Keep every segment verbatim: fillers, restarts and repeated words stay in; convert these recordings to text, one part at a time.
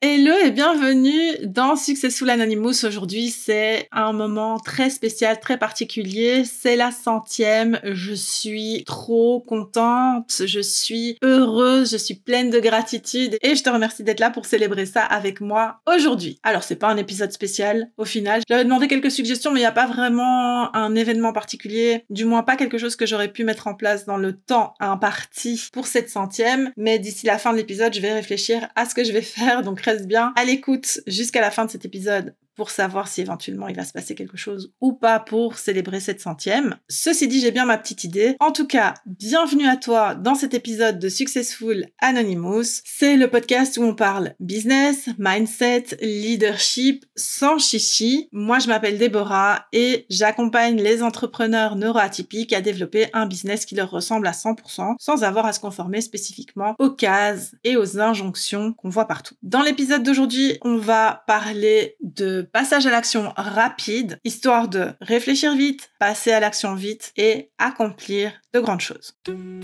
Hello et bienvenue dans Successful Anonymous. Aujourd'hui, c'est un moment très spécial, très particulier. C'est la centième. Je suis trop contente, je suis heureuse, je suis pleine de gratitude et je te remercie d'être là pour célébrer ça avec moi aujourd'hui. Alors, c'est pas un épisode spécial au final. J'avais demandé quelques suggestions, mais il n'y a pas vraiment un événement particulier, du moins pas quelque chose que j'aurais pu mettre en place dans le temps imparti pour cette centième. Mais d'ici la fin de l'épisode, je vais réfléchir à ce que je vais faire, donc reste bien à l'écoute jusqu'à la fin de cet épisode pour savoir si éventuellement il va se passer quelque chose ou pas pour célébrer cette centième. Ceci dit, j'ai bien ma petite idée. En tout cas, bienvenue à toi dans cet épisode de Successful Anonymous. C'est le podcast où on parle business, mindset, leadership, sans chichi. Moi, je m'appelle Déborah et j'accompagne les entrepreneurs neuroatypiques à développer un business qui leur ressemble à cent pour cent sans avoir à se conformer spécifiquement aux cases et aux injonctions qu'on voit partout. Dans l'épisode d'aujourd'hui, on va parler de passage à l'action rapide, histoire de réfléchir vite, passer à l'action vite et accomplir de grandes choses.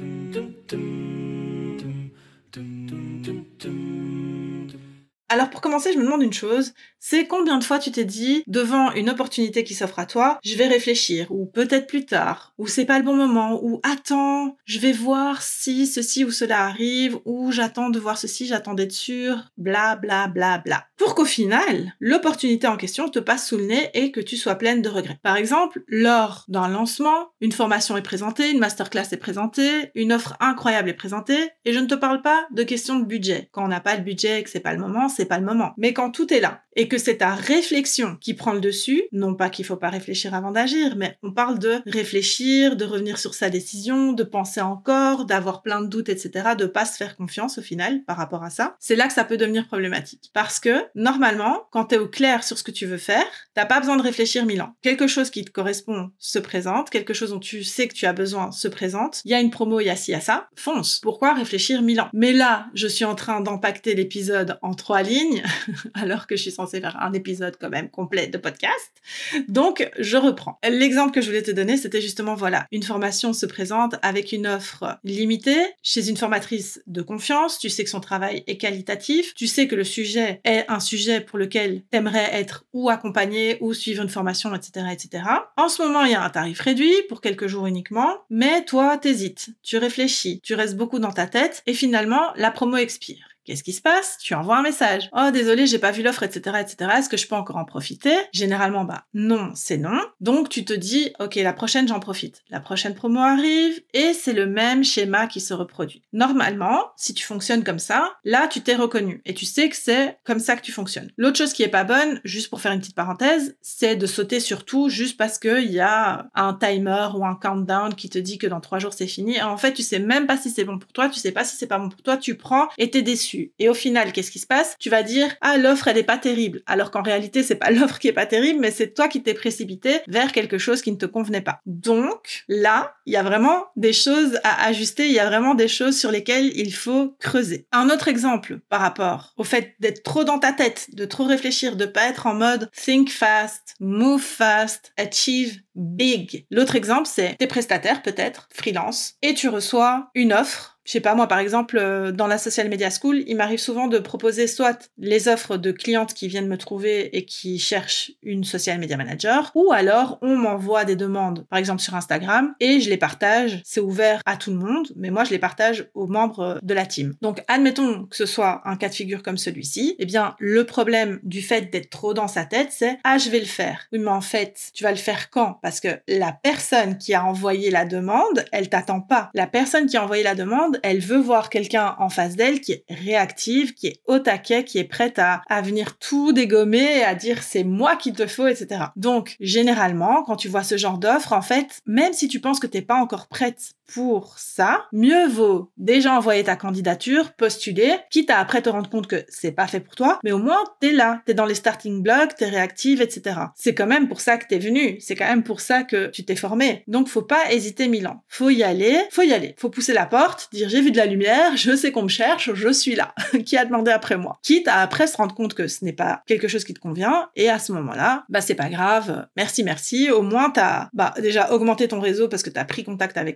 Alors pour commencer, je me demande une chose, c'est combien de fois tu t'es dit, devant une opportunité qui s'offre à toi, je vais réfléchir, ou peut-être plus tard, ou c'est pas le bon moment, ou attends, je vais voir si ceci ou cela arrive, ou j'attends de voir ceci, j'attends d'être sûr, bla bla bla bla. Pour qu'au final, l'opportunité en question te passe sous le nez et que tu sois pleine de regrets. Par exemple, lors d'un lancement, une formation est présentée, une masterclass est présentée, une offre incroyable est présentée, et je ne te parle pas de questions de budget. Quand on n'a pas le budget et que c'est pas le moment, c'est pas le moment. Mais quand tout est là, et que c'est ta réflexion qui prend le dessus, non pas qu'il faut pas réfléchir avant d'agir, mais on parle de réfléchir, de revenir sur sa décision, de penser encore, d'avoir plein de doutes, et cetera, de pas se faire confiance au final par rapport à ça, c'est là que ça peut devenir problématique. Parce que, normalement, quand t'es au clair sur ce que tu veux faire, t'as pas besoin de réfléchir mille ans. Quelque chose qui te correspond se présente, quelque chose dont tu sais que tu as besoin se présente, il y a une promo, il y a ci, il y a ça, fonce. Pourquoi réfléchir mille ans? Mais là, je suis en train d'empacter l'épisode en trois lignes, alors que je suis censée faire un épisode quand même complet de podcast. Donc, je reprends. L'exemple que je voulais te donner, c'était justement, voilà, une formation se présente avec une offre limitée chez une formatrice de confiance, tu sais que son travail est qualitatif, tu sais que le sujet est un sujet pour lequel t'aimerais être ou accompagné ou suivre une formation, et cetera, et cetera. En ce moment, il y a un tarif réduit pour quelques jours uniquement, mais toi, t'hésites, tu réfléchis, tu restes beaucoup dans ta tête et finalement, la promo expire. Qu'est-ce qui se passe? Tu envoies un message. Oh, désolé, j'ai pas vu l'offre, et cetera, et cetera. Est-ce que je peux encore en profiter? Généralement, bah, non, c'est non. Donc, tu te dis, ok, la prochaine, j'en profite. La prochaine promo arrive et c'est le même schéma qui se reproduit. Normalement, si tu fonctionnes comme ça, là, tu t'es reconnu et tu sais que c'est comme ça que tu fonctionnes. L'autre chose qui est pas bonne, juste pour faire une petite parenthèse, c'est de sauter sur tout juste parce qu'il y a un timer ou un countdown qui te dit que dans trois jours, c'est fini. Et en fait, tu sais même pas si c'est bon pour toi, tu sais pas si c'est pas bon pour toi, tu prends et t'es déçu. Et au final, qu'est-ce qui se passe? Tu vas dire, ah, l'offre, elle est pas terrible. Alors qu'en réalité, c'est pas l'offre qui est pas terrible, mais c'est toi qui t'es précipité vers quelque chose qui ne te convenait pas. Donc, là, il y a vraiment des choses à ajuster, il y a vraiment des choses sur lesquelles il faut creuser. Un autre exemple par rapport au fait d'être trop dans ta tête, de trop réfléchir, de pas être en mode think fast, move fast, achieve big. L'autre exemple, c'est t'es prestataire peut-être, freelance, et tu reçois une offre. Je sais pas, moi, par exemple, euh, dans la Social Media School, il m'arrive souvent de proposer soit les offres de clientes qui viennent me trouver et qui cherchent une Social Media Manager, ou alors on m'envoie des demandes, par exemple sur Instagram, et je les partage. C'est ouvert à tout le monde, mais moi, je les partage aux membres de la team. Donc, admettons que ce soit un cas de figure comme celui-ci, eh bien, le problème du fait d'être trop dans sa tête, c'est « Ah, je vais le faire ». Oui, mais en fait, tu vas le faire quand? Parce que la personne qui a envoyé la demande, elle t'attend pas. La personne qui a envoyé la demande, elle veut voir quelqu'un en face d'elle qui est réactive, qui est au taquet, qui est prête à, à venir tout dégommer, à dire c'est moi qu'il te faut, et cetera. Donc, généralement, quand tu vois ce genre d'offre, en fait, même si tu penses que t'es pas encore prête pour ça, mieux vaut déjà envoyer ta candidature, postuler, quitte à après te rendre compte que c'est pas fait pour toi, mais au moins t'es là, t'es dans les starting blocks, t'es réactive, et cetera. C'est quand même pour ça que t'es venu, c'est quand même pour ça que tu t'es formé. Donc faut pas hésiter mille ans. Faut y aller, faut y aller. Faut pousser la porte, dire j'ai vu de la lumière, je sais qu'on me cherche, je suis là. Qui a demandé après moi? Quitte à après se rendre compte que ce n'est pas quelque chose qui te convient, et à ce moment-là, bah c'est pas grave, merci merci, au moins t'as bah déjà augmenté ton réseau parce que t'as pris contact avec quelqu'un,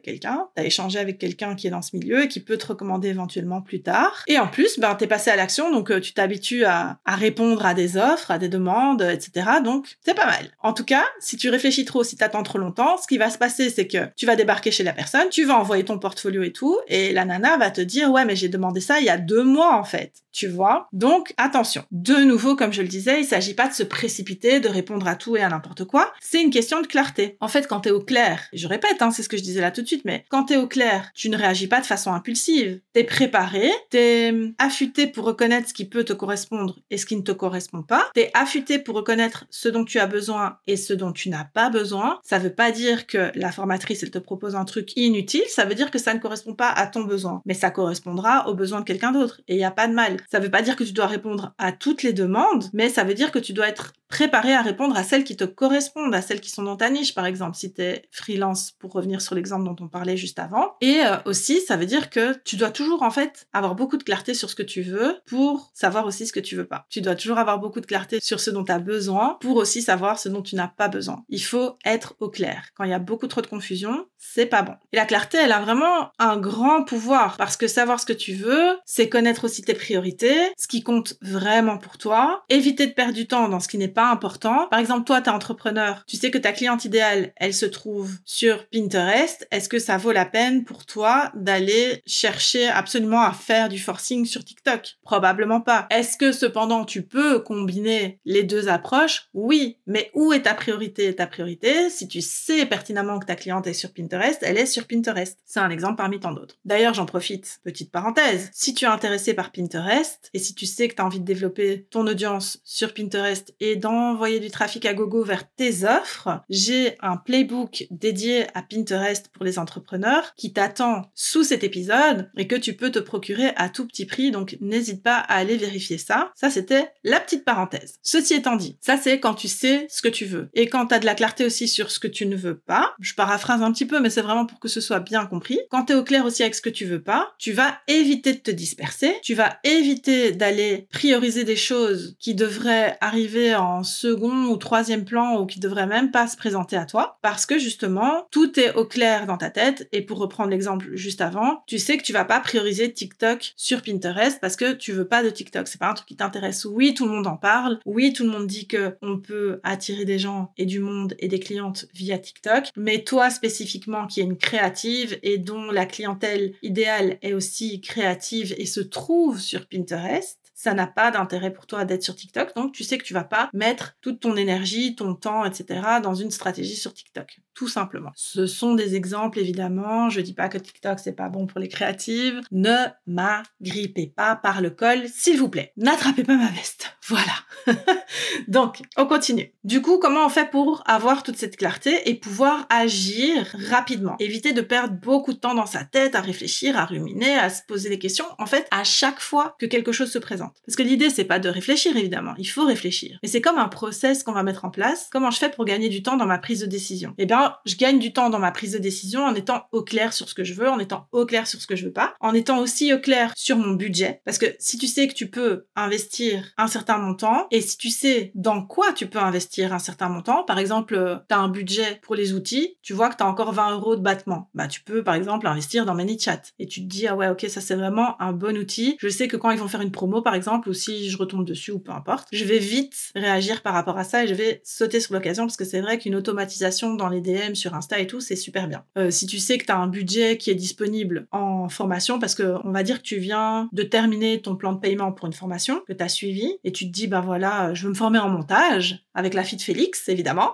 bien, t'as échangé avec quelqu'un qui est dans ce milieu et qui peut te recommander éventuellement plus tard. Et en plus, ben, t'es passé à l'action, donc euh, tu t'habitues à, à répondre à des offres, à des demandes, et cetera. Donc, c'est pas mal. En tout cas, si tu réfléchis trop, si t'attends trop longtemps, ce qui va se passer, c'est que tu vas débarquer chez la personne, tu vas envoyer ton portfolio et tout, et la nana va te dire « Ouais, mais j'ai demandé ça il y a deux mois, en fait. » Tu vois? Donc, attention. De nouveau, comme je le disais, il s'agit pas de se précipiter, de répondre à tout et à n'importe quoi. C'est une question de clarté. En fait, quand t'es au clair, et je répète, hein, c'est ce que je disais là tout de suite, mais quand t'es au clair, tu ne réagis pas de façon impulsive. T'es préparé, t'es affûté pour reconnaître ce qui peut te correspondre et ce qui ne te correspond pas. T'es affûté pour reconnaître ce dont tu as besoin et ce dont tu n'as pas besoin. Ça veut pas dire que la formatrice, elle te propose un truc inutile, ça veut dire que ça ne correspond pas à ton besoin. Mais ça correspondra aux besoins de quelqu'un d'autre. Et il n'y a pas de mal. Ça veut pas dire que tu dois répondre à toutes les demandes, mais ça veut dire que tu dois être préparé à répondre à celles qui te correspondent, à celles qui sont dans ta niche, par exemple, si t'es freelance, pour revenir sur l'exemple dont on parlait juste avant. Et euh, aussi, ça veut dire que tu dois toujours, en fait, avoir beaucoup de clarté sur ce que tu veux pour savoir aussi ce que tu veux pas. Tu dois toujours avoir beaucoup de clarté sur ce dont tu as besoin pour aussi savoir ce dont tu n'as pas besoin. Il faut être au clair. Quand il y a beaucoup trop de confusion, c'est pas bon. Et la clarté, elle a vraiment un grand pouvoir parce que savoir ce que tu veux, c'est connaître aussi tes priorités, ce qui compte vraiment pour toi, éviter de perdre du temps dans ce qui n'est pas important. Par exemple, toi, t'es entrepreneur, tu sais que ta cliente idéale, elle se trouve sur Pinterest. Est-ce que ça vaut la peine pour toi d'aller chercher absolument à faire du forcing sur TikTok? Probablement pas. Est-ce que cependant, tu peux combiner les deux approches? Oui. Mais où est ta priorité? Ta priorité, si tu sais pertinemment que ta cliente est sur Pinterest, elle est sur Pinterest. C'est un exemple parmi tant d'autres. D'ailleurs, j'en profite, petite parenthèse. Si tu es intéressé par Pinterest et si tu sais que tu as envie de développer ton audience sur Pinterest et d'envoyer du trafic à gogo vers tes offres, j'ai un playbook dédié à Pinterest pour les entrepreneurs qui t'attend sous cet épisode et que tu peux te procurer à tout petit prix, donc n'hésite pas à aller vérifier ça. Ça, c'était la petite parenthèse. Ceci étant dit, ça c'est quand tu sais ce que tu veux. Et quand tu as de la clarté aussi sur ce que tu ne veux pas, je paraphrase un petit peu, mais c'est vraiment pour que ce soit bien compris. Quand tu es au clair aussi avec ce que tu veux pas, tu vas éviter de te disperser, tu vas éviter d'aller prioriser des choses qui devraient arriver en second ou troisième plan ou qui devraient même pas se présenter à toi, parce que justement, tout est au clair dans ta tête. Et pour reprendre l'exemple juste avant, tu sais que tu vas pas prioriser TikTok sur Pinterest parce que tu veux pas de TikTok. C'est pas un truc qui t'intéresse. Oui, tout le monde en parle. Oui, tout le monde dit que on peut attirer des gens et du monde et des clientes via TikTok. Mais toi, spécifiquement, qui est une créative et dont la clientèle idéale est aussi créative et se trouve sur Pinterest, ça n'a pas d'intérêt pour toi d'être sur TikTok, donc tu sais que tu vas pas mettre toute ton énergie, ton temps, et cetera dans une stratégie sur TikTok, tout simplement. Ce sont des exemples, évidemment. Je dis pas que TikTok c'est pas bon pour les créatives. Ne m'agrippez pas par le col, s'il vous plaît. N'attrapez pas ma veste. Voilà. Donc, on continue. Du coup, comment on fait pour avoir toute cette clarté et pouvoir agir rapidement? Éviter de perdre beaucoup de temps dans sa tête à réfléchir, à ruminer, à se poser des questions. En fait, à chaque fois que quelque chose se présente. Parce que l'idée, c'est pas de réfléchir, évidemment. Il faut réfléchir. Mais c'est comme un process qu'on va mettre en place. Comment je fais pour gagner du temps dans ma prise de décision? Eh bien, je gagne du temps dans ma prise de décision en étant au clair sur ce que je veux, en étant au clair sur ce que je veux pas, en étant aussi au clair sur mon budget. Parce que si tu sais que tu peux investir un certain montant, et si tu sais dans quoi tu peux investir un certain montant, par exemple, tu as un budget pour les outils, tu vois que tu as encore vingt euros de battement. Bah, tu peux, par exemple, investir dans ManyChat. Et tu te dis, ah ouais, ok, ça c'est vraiment un bon outil. Je sais que quand ils vont faire une promo, par exemple, ou si je retombe dessus ou peu importe, je vais vite réagir par rapport à ça et je vais sauter sur l'occasion parce que c'est vrai qu'une automatisation dans les D M sur Insta et tout, c'est super bien. Euh, si tu sais que tu as un budget qui est disponible en formation, parce que on va dire que tu viens de terminer ton plan de paiement pour une formation que tu as suivi et tu te dis, bah voilà, je veux me former en montage avec la fille de Félix, évidemment,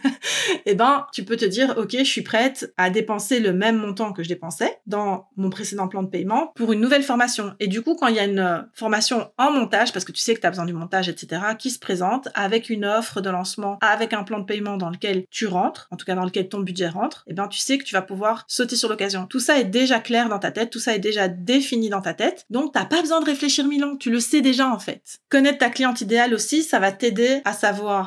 et ben, tu peux te dire, ok, je suis prête à dépenser le même montant que je dépensais dans mon précédent plan de paiement pour une nouvelle formation. Et du coup, quand il y a une formation en montage, parce que tu sais que tu as besoin du montage, et cetera, qui se présente avec une offre de lancement, avec un plan de paiement dans lequel tu rentres, en tout cas dans lequel ton budget rentre, et ben, tu sais que tu vas pouvoir sauter sur l'occasion. Tout ça est déjà clair dans ta tête, tout ça est déjà défini dans ta tête, donc t'as pas besoin de réfléchir mille ans, tu le sais déjà en fait. Connaître ta cliente idéale aussi, ça va t'aider à savoir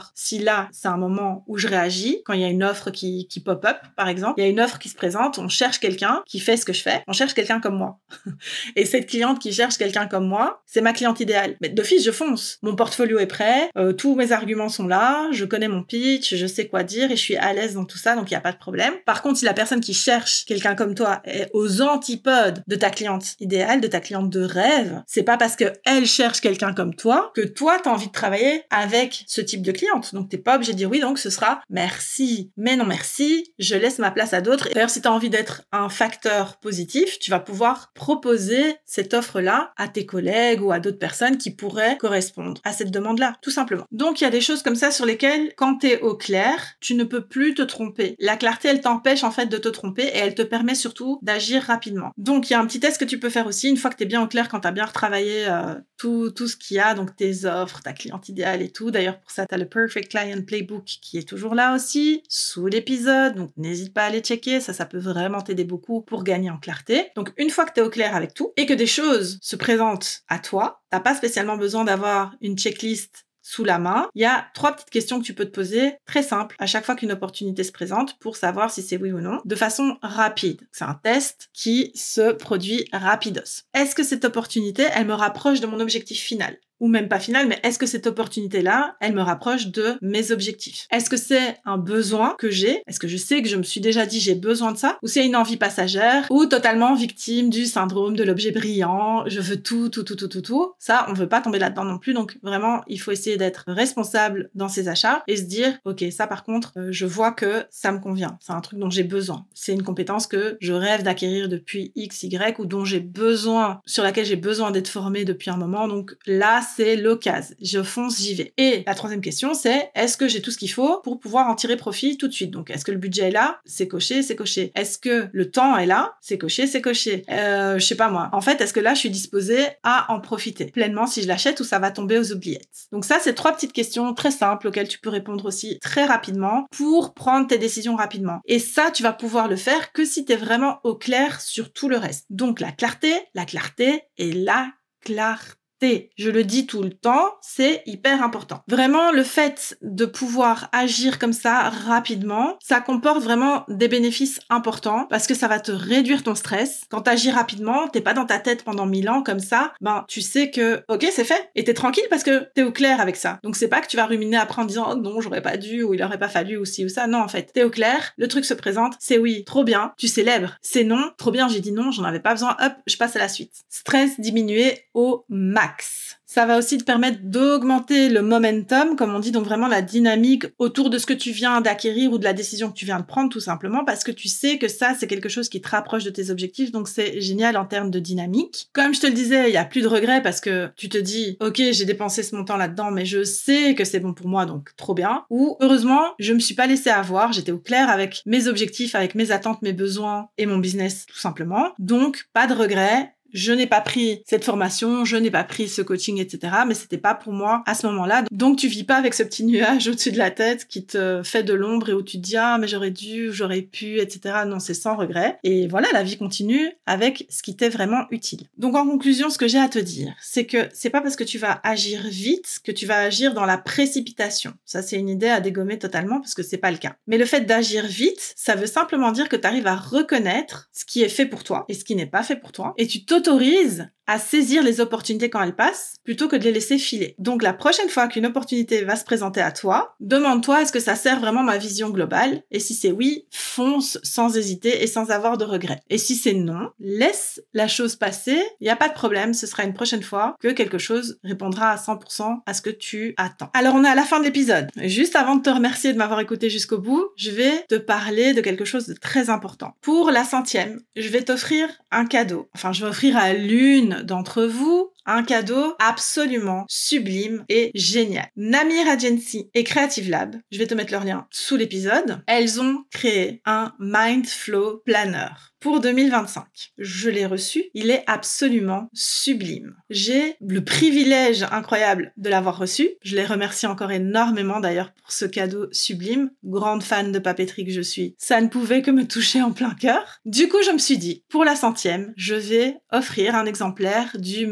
savoir si là, c'est un moment où je réagis, quand il y a une offre qui, qui pop-up, par exemple. Il y a une offre qui se présente, on cherche quelqu'un qui fait ce que je fais, on cherche quelqu'un comme moi. Et cette cliente qui cherche quelqu'un comme moi, c'est ma cliente idéale. Mais d'office, je fonce. Mon portfolio est prêt, euh, tous mes arguments sont là, je connais mon pitch, je sais quoi dire et je suis à l'aise dans tout ça, donc il n'y a pas de problème. Par contre, si la personne qui cherche quelqu'un comme toi est aux antipodes de ta cliente idéale, de ta cliente de rêve, c'est pas parce que elle cherche quelqu'un comme toi que toi, t'as envie de travailler avec ce type de cliente. Donc t'es pas obligé de dire oui, donc ce sera merci. Mais non merci, je laisse ma place à d'autres. D'ailleurs, si t'as envie d'être un facteur positif, tu vas pouvoir proposer cette offre-là à tes collègues ou à d'autres personnes qui pourraient correspondre à cette demande-là, tout simplement. Donc, il y a des choses comme ça sur lesquelles, quand t'es au clair, tu ne peux plus te tromper. La clarté, elle t'empêche en fait de te tromper et elle te permet surtout d'agir rapidement. Donc, il y a un petit test que tu peux faire aussi, une fois que t'es bien au clair, quand t'as bien retravaillé euh, tout, tout ce qu'il y a, donc tes offres, ta cliente idéale et tout. D'ailleurs, pour ça, t'as le Perfect Client Playbook qui est toujours là aussi, sous l'épisode, donc n'hésite pas à aller checker, ça, ça peut vraiment t'aider beaucoup pour gagner en clarté. Donc, une fois que t'es au clair avec tout et que des choses se présentent à toi, t'as pas spécialement besoin d'avoir une checklist sous la main. Il y a trois petites questions que tu peux te poser, très simples, à chaque fois qu'une opportunité se présente pour savoir si c'est oui ou non, de façon rapide. C'est un test qui se produit rapidos. Est-ce que cette opportunité, elle me rapproche de mon objectif final ? Ou même pas final, mais est-ce que cette opportunité-là, elle me rapproche de mes objectifs? Est-ce que c'est un besoin que j'ai? Est-ce que je sais que je me suis déjà dit j'ai besoin de ça? Ou c'est une envie passagère? Ou totalement victime du syndrome de l'objet brillant? Je veux tout, tout, tout, tout, tout, tout. Ça, on veut pas tomber là-dedans non plus. Donc vraiment, il faut essayer d'être responsable dans ses achats et se dire, ok, ça par contre, euh, je vois que ça me convient. C'est un truc dont j'ai besoin. C'est une compétence que je rêve d'acquérir depuis X, Y ou dont j'ai besoin, sur laquelle j'ai besoin d'être formée depuis un moment. Donc là, c'est l'occasion. Je fonce, j'y vais. Et la troisième question, c'est est-ce que j'ai tout ce qu'il faut pour pouvoir en tirer profit tout de suite? Donc, est-ce que le budget est là? C'est coché, c'est coché. Est-ce que le temps est là? C'est coché, c'est coché. Euh, je sais pas moi. En fait, est-ce que là, je suis disposée à en profiter pleinement si je l'achète ou ça va tomber aux oubliettes? Donc ça, c'est trois petites questions très simples auxquelles tu peux répondre aussi très rapidement pour prendre tes décisions rapidement. Et ça, tu vas pouvoir le faire que si t'es vraiment au clair sur tout le reste. Donc, la clarté, la clarté et la clarté. Je le dis tout le temps, c'est hyper important. Vraiment, le fait de pouvoir agir comme ça rapidement, ça comporte vraiment des bénéfices importants parce que ça va te réduire ton stress. Quand t'agis rapidement, t'es pas dans ta tête pendant mille ans comme ça, ben tu sais que ok, c'est fait et t'es tranquille parce que t'es au clair avec ça. Donc c'est pas que tu vas ruminer après en disant oh non, j'aurais pas dû ou il aurait pas fallu ou ci ou ça. Non, en fait, t'es au clair, le truc se présente, c'est oui, trop bien, tu célèbres. C'est non, trop bien, j'ai dit non, j'en avais pas besoin, hop, je passe à la suite. Stress diminué au max. Ça va aussi te permettre d'augmenter le momentum, comme on dit, donc vraiment la dynamique autour de ce que tu viens d'acquérir ou de la décision que tu viens de prendre, tout simplement, parce que tu sais que ça, c'est quelque chose qui te rapproche de tes objectifs, donc c'est génial en termes de dynamique. Comme je te le disais, il y a plus de regrets parce que tu te dis, ok, j'ai dépensé ce montant là-dedans, mais je sais que c'est bon pour moi, donc trop bien. Ou, heureusement, je me suis pas laissée avoir, j'étais au clair avec mes objectifs, avec mes attentes, mes besoins et mon business, tout simplement. Donc, pas de regrets. Je n'ai pas pris cette formation, je n'ai pas pris ce coaching, et cetera. Mais c'était pas pour moi à ce moment-là. Donc tu vis pas avec ce petit nuage au-dessus de la tête qui te fait de l'ombre et où tu te dis ah mais j'aurais dû, j'aurais pu, et cetera. Non, c'est sans regret. Et voilà, la vie continue avec ce qui t'est vraiment utile. Donc en conclusion, ce que j'ai à te dire, c'est que c'est pas parce que tu vas agir vite que tu vas agir dans la précipitation. Ça, c'est une idée à dégommer totalement parce que c'est pas le cas. Mais le fait d'agir vite, ça veut simplement dire que tu arrives à reconnaître ce qui est fait pour toi et ce qui n'est pas fait pour toi. Et tu t'autorises à saisir les opportunités quand elles passent, plutôt que de les laisser filer. Donc la prochaine fois qu'une opportunité va se présenter à toi, demande-toi est-ce que ça sert vraiment ma vision globale? Et si c'est oui, fonce sans hésiter et sans avoir de regrets. Et si c'est non, laisse la chose passer, il n'y a pas de problème, ce sera une prochaine fois que quelque chose répondra à cent pour cent à ce que tu attends. Alors on est à la fin de l'épisode. Juste avant de te remercier de m'avoir écouté jusqu'au bout, je vais te parler de quelque chose de très important. Pour la centième, je vais t'offrir un cadeau. Enfin, je vais offrir à l'une d'entre vous un cadeau absolument sublime et génial. Namir Agency et Creative Lab, je vais te mettre leur lien sous l'épisode, elles ont créé un Mindflow Planner pour deux mille vingt-cinq. Je l'ai reçu, il est absolument sublime. J'ai le privilège incroyable de l'avoir reçu. Je les remercie encore énormément d'ailleurs pour ce cadeau sublime. Grande fan de papeterie que je suis, ça ne pouvait que me toucher en plein cœur. Du coup, je me suis dit, pour la centième, je vais offrir un exemplaire du Mindflow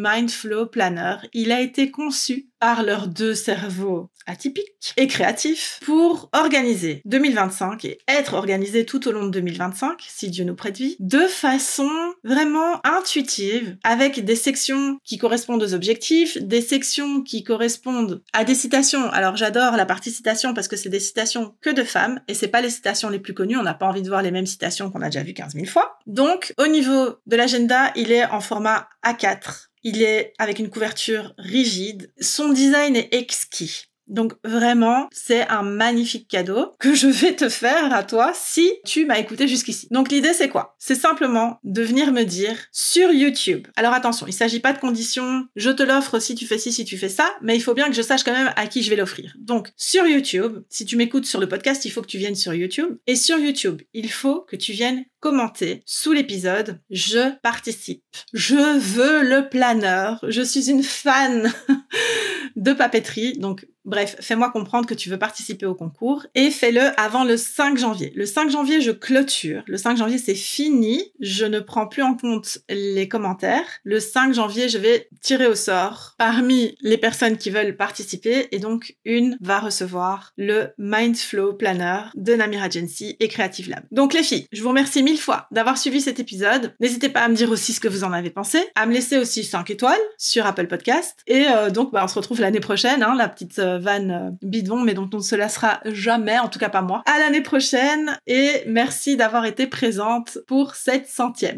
Mindflow Planner. Il a été conçu par leurs deux cerveaux atypiques et créatifs pour organiser deux mille vingt-cinq et être organisé tout au long de deux mille vingt-cinq, si Dieu nous prête vie, de façon vraiment intuitive, avec des sections qui correspondent aux objectifs, des sections qui correspondent à des citations. Alors j'adore la partie citation parce que c'est des citations que de femmes et c'est pas les citations les plus connues, on n'a pas envie de voir les mêmes citations qu'on a déjà vues quinze mille fois. Donc au niveau de l'agenda, il est en format A quatre. Il est avec une couverture rigide. Son design est exquis. Donc vraiment, c'est un magnifique cadeau que je vais te faire à toi si tu m'as écouté jusqu'ici. Donc l'idée c'est quoi ? C'est simplement de venir me dire sur YouTube. Alors attention, il s'agit pas de conditions, je te l'offre si tu fais ci, si tu fais ça, mais il faut bien que je sache quand même à qui je vais l'offrir. Donc sur YouTube, si tu m'écoutes sur le podcast, il faut que tu viennes sur YouTube. Et sur YouTube, il faut que tu viennes commenter sous l'épisode « Je participe ». Je veux le planeur. Je suis une fan de papeterie, donc bref, fais-moi comprendre que tu veux participer au concours et fais-le avant le cinq janvier. Le cinq janvier, je clôture. Le cinq janvier, c'est fini. Je ne prends plus en compte les commentaires. Le cinq janvier, je vais tirer au sort parmi les personnes qui veulent participer et donc une va recevoir le Mindflow Planner de Namira Agency et Creative Lab. Donc les filles, je vous remercie mille fois d'avoir suivi cet épisode. N'hésitez pas à me dire aussi ce que vous en avez pensé, à me laisser aussi cinq étoiles sur Apple Podcast et euh, donc bah, on se retrouve l'année prochaine, hein, la petite euh, vanne bidon, mais dont on ne se lassera jamais, en tout cas pas moi. À l'année prochaine et merci d'avoir été présente pour cette centième.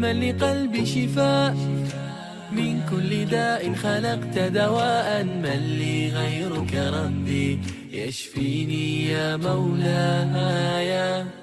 من كل داء خلقت دواء من لي غيرك ربي يشفيني يا مولاي